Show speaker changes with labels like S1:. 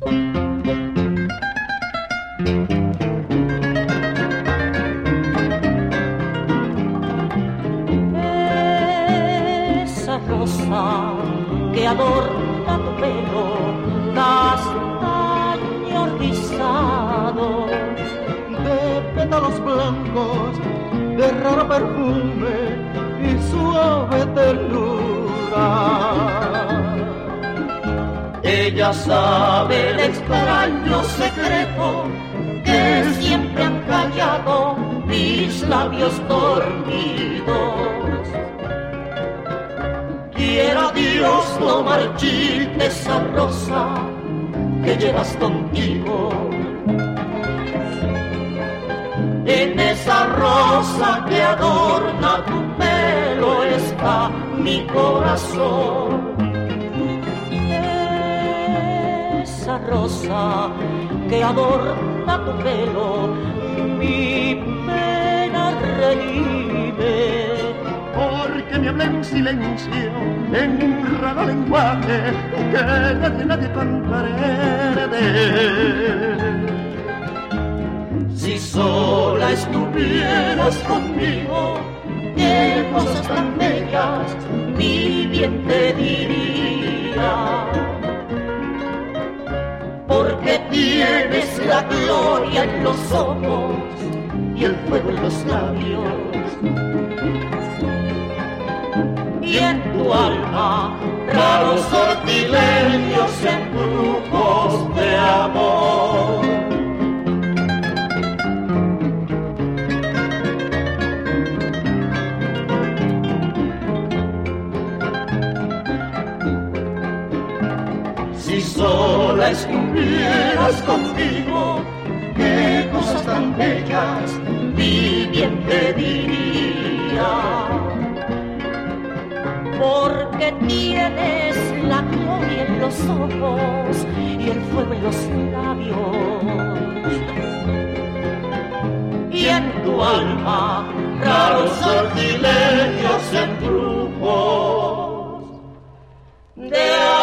S1: Esa rosa que adorna tu pelo castaño rizado,
S2: de pétalos blancos, de raro perfume y suave ternura.
S1: Ella sabe el extraño secreto que siempre han callado mis labios dormidos. Quiera Dios no marchite esa rosa que llevas contigo. En esa rosa que adorna tu pelo está mi corazón. Esa rosa que adorna tu pelo mi pena redime.
S2: Porque me habla en silencio, en un raro lenguaje que nadie comprende.
S1: Si sola estuvieras conmigo, qué cosas tan bellas mi bien te diría. Porque tienes la gloria en los ojos y el fuego en los labios. Y en tu alma raros sortilegios y embrujos de amor. Si sola estuvieras conmigo, qué cosas tan bellas mi bien te diría. Porque tienes la gloria en los ojos y el fuego en los labios. Y en tu alma raros sortilegios y embrujos de amor.